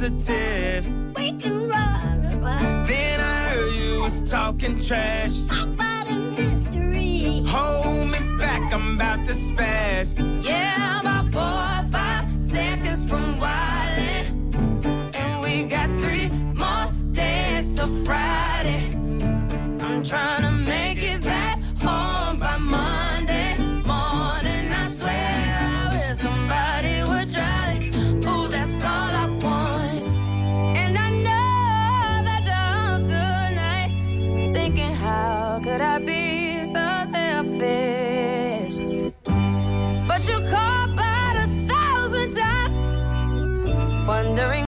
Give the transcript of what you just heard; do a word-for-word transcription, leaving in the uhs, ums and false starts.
positive. We can run, run. Then I heard you was talking trash. Talk about a mystery. Hold me back, I'm about to spaz. Yeah, about four or five seconds from wildin'. And we got three more days till Friday. I'm trying to make it back home by Monday morning. I swear I wish somebody would drive. Ooh, that's all I want. And I know that you're home tonight, thinking how could I be